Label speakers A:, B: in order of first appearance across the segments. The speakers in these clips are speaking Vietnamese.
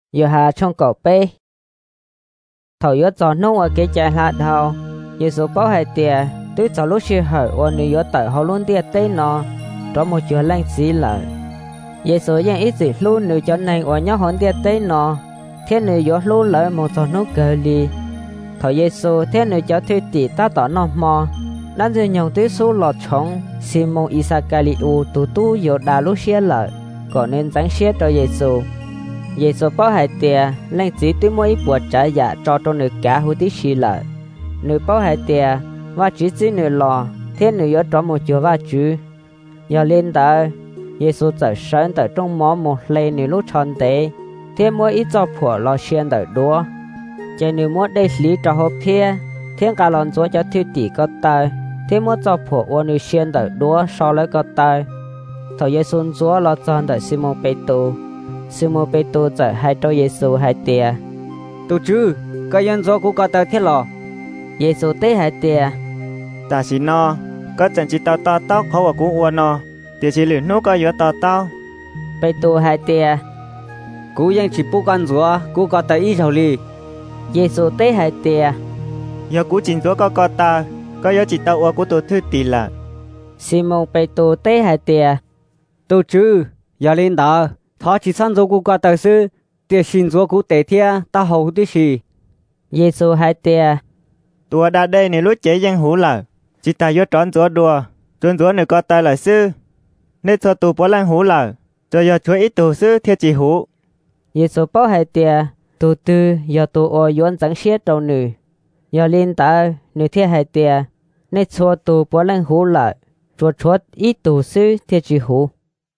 A: giờ hà trong cổ bê thầu yếu cho nông ở cái chạy hạ đầu giờ số bao hai tiền tôi cho lúc xưa hỏi ôn nữ yếu tại họ luôn tiền tây nó đó một chuyện lành gì lại giờ số những ít gì luôn nữ cho nên ở nhau hòn tiền tây nó thiên nữ yếu luôn lại một cho nó cờ li thầu giờ số thiên nữ cho thuê tỷ ta tỏ nó mò đang giờ nhung tới số lọt trống Simon Isakaliu tu tu yếu đà lúc xưa lại còn nên tránh xếp cho giờ số bao hai tiền lên chỉ tới mỗi buổi trả giá cho nữ cả hữu tí xì lại nữ bao hai tiền và chỉ nữ lò thiên nữ yếu cho một chỗ và chú giờ lên tới giờ số trở sáng tới trong mỏ một lê nữ lúc tròn tế thiên mỗi ít cho phổ lò xuyên tới đua chạy nữ mỗi đây lý cho hộp phía thiên cả lòn chúa cho thư tỷ có tay thiên mỗi cho phổ ô nữ xuyên tới đua so lấy có tay thầu giờ xuân chúa lò tròn tới Simon Petrus trở hai trâu Giêsu hai tia
B: tu chứ cái dân do cũng có tờ thiết lò
A: Giêsu tế hai tia
C: ta chỉ no có chẳng chỉ tao khó và cũng uốn no thì chỉ lửa nốt có yếu tao
A: Petrus hai tia
B: cũng dân chỉ bố con chúa cũng có tờ ý rồi li
A: Giêsu tế hai tia
C: giờ cũng chính chúa có ta có yếu chỉ tao uốn cũng tôi thư tỷ là
A: Simon Petrus tế hai tia
B: tu chứ giờ lên đó thọ chỉ san dấu cũng có tờ sư tiền xin chúa cũng tế thia ta hầu tí gì
A: Giêsu hai tia
C: tua đã đây này lúc chế dân hữu là chỉ ta yếu tròn chúa đùa tròn chúa này có ta là sư nên cho tu bố lan hữu là cho giờ chúa ít tu sư theo chỉ hữu
A: Giêsu bảo hai tia tu tư giờ tu ô yuan chẳng xiết đầu nữ giờ lên ta nữ theo hai tia nên cho tu bố lan hữu là chúa ít tu sư theo chỉ hữu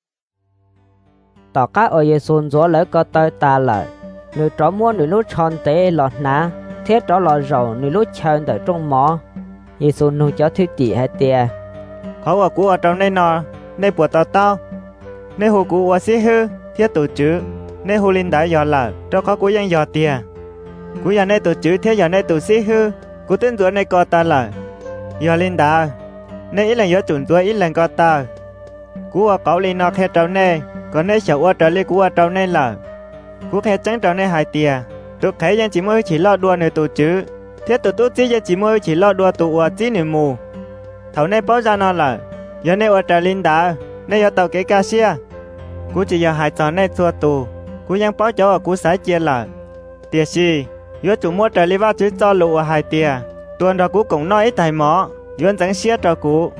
A: tỏ các ở Giêsu chúa lấy có tay ta lại nữ trỏ mua nữ lúc tròn tế lọt ná thiết đó lọt rầu nữ lúc chơi tại trong mỏ Giêsu nuôi cho thứ tỷ hai tia
C: họ ở cũ ở trong đây nọ nên bùa tao nên hồ cũ ở xí hư thiết tổ chữ nên hồ linh đã dò là cho có cũ dân dò tia cũ giờ này tổ chữ thiết giờ này tổ xí hư cũ tên chúa này có ta là dò linh đã nên ít lần dò chuẩn chúa ít lần có ta cũ ở cậu linh nọ khe trong này còn nếu sợ ở trở lên cũ ở trong này là cũ khe trắng trong này hai tia tôi thấy dân chỉ mới chỉ lo đua nơi tổ chữ thiết tổ tốt chỉ chỉ mới chỉ lo đua tổ ở chỉ nửa mù thầu này báo ra nó là giờ này ở trà linh đã này ở tàu cái ca xia cú chỉ giờ hai trò này thua tù cú yang báo cho ở cú sải chia là tiệt gì giờ chủ mua trà linh vào chữ cho lụ ở hai tia tuần đó cú cũng nói ít thầy mỏ giờ chẳng xia cho cú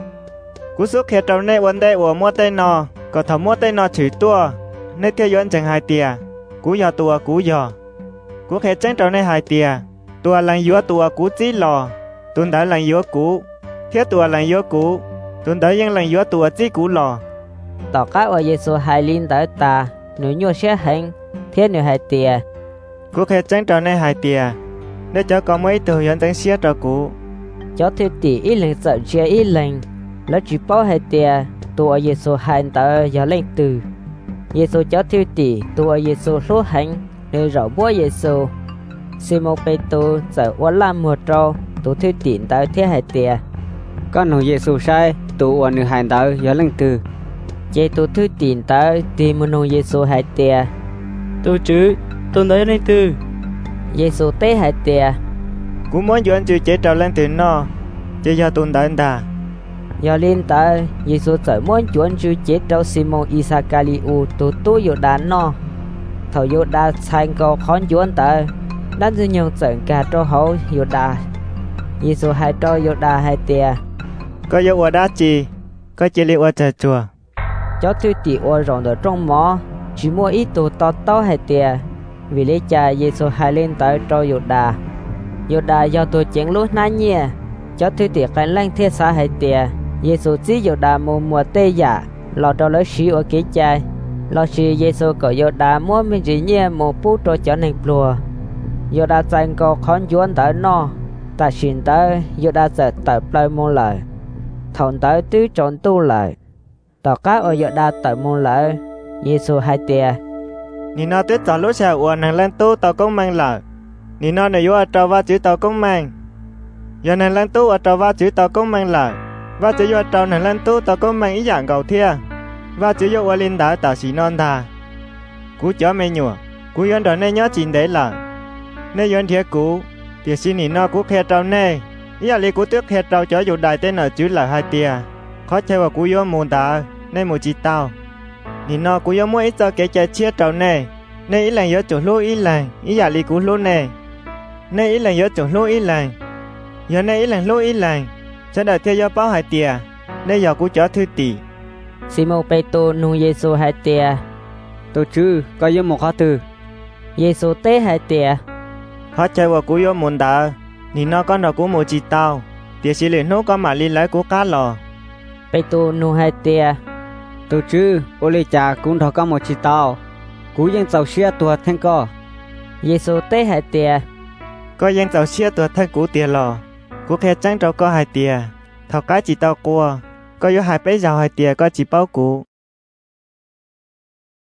C: xuất hiện trong này vấn đề ở mua tay nọ có thầu mua tay nọ chửi tua nên theo giờ chẳng hai tia cú giờ tua cú giờ cú hệ tránh trong này hai tia tua lăng yếu tua cú chỉ lò tuần đã lăng yếu cú thiết tua lăng yếu cú tuần đãยังlăng yếu tua chỉ cú lò
A: tỏ các ở Giêsu hai linh tới ta nữ nhua sẽ hành thiết nữ hai tia
C: cú hệ tránh trong này hai tia để cho có mấy từ hiện tránh xía cho cú
A: cho thứ tỷ ít lần sợ chia ít lần lấy chỉ bảo hai tia tua Giêsu hai tới giờ lên từ Giêsu cho thứ tỷ tua Giêsu số hành nơi rau búa Giêsu Simon Petrus giờ uốn làm một trâu tụ thứ tiền tới thế hai tia
B: con hùng Giêsu sai tụ uốn nữ hành tới giờ lên từ
A: chế tụ thứ tiền tới tìm một hùng Giêsu hai tia
D: tôi chứ tôi tới lên từ
A: Giêsu tế hai tia
C: cú muốn dọn chữ chế trào lên từ nó chế giờ tuần tới ta
A: giờ lên tới Giêsu giờ muốn chuẩn chữ chế trâu Simon Isakaliu tụ tu yếu đàn nó thầu yếu đà thành cầu khón chuẩn tới đang dư nhung trận cả trâu hậu yếu đà Giêsu hai trâu yếu đà hai tia
C: có yếu ở đá chi có chỉ liệu ở chợ chùa
A: cho thứ tỷ ở rộng ở trong mỏ chỉ mua ít tụ to hai tia vì lấy cha Giêsu hai lên tới trâu yếu đà do tôi chén lúc nãy nhỉ cho thứ tỷ cái lăng thiết xa hai tia Giêsu chỉ yếu đà mùa tê giả lò trâu lấy xí ở kế chai lò xí Giêsu có yếu đà mua mình chỉ nhỉ một phút trâu cho nên plùa yếu đà tranh cầu khón chuẩn tới nó ta xin tới yếu đà sẽ tới plei môn lại thọn tới tứ trốn tu lại tỏ các ở yếu đà tới môn lại Giêsu hai tia
C: ni nó tuyết tỏ lúc sau uốn nàng lên tu tàu công mang lại ni nó này yếu ở trâu va chữ tàu công mang giờ nàng lên tu ở trâu va chữ tàu công mang lại va chữ yếu ở trâu nàng lên tu tàu công mang ý dạng cầu thia va chữ yếu ở linh đảo tàu xí non thà cú chó mê nhùa cú yon đó nên nhớ chín đấy là nên yon thiệt cú tiệt xin nỉ nó cú khe trâu nè ý là li cú tiếc khe trâu cho dù đại tên ở chứ là hai tia khó chơi vào cú yon mồn ta nên một chỉ tao nỉ nó cú yon mỗi ít cho cái chơi chia trâu nè nên ý là nhớ chỗ lúa ý là ý là li cú lúa nè nên ý là nhớ chỗ lúa ý là giờ nên ý là lúa ý là cho đợi theo bao hai tia nên giờ cú chó thư tỷ
A: Simon Petrô nu Giêsu hai tia
B: tôi chứ có yêu một khó từ
A: Giêsu tế hai tia
C: họ chơi vào cú yo mồn ta nỉ nó con đó cú một chỉ tao tiệt sĩ liền nô con mà li lấy cú cá lò
A: Petrô nu hai tia
B: tôi chứ ô lê cha cũng thọ có một chỉ tao cú yên giàu xe tua thanh co
A: Giêsu tế hai tia
C: có yên giàu xe tua thanh cú tiệt lò cú khe trắng trâu có hai tiệt thọ cái chỉ tao cua có yo hai bé giàu hai tiệt có chỉ bao cú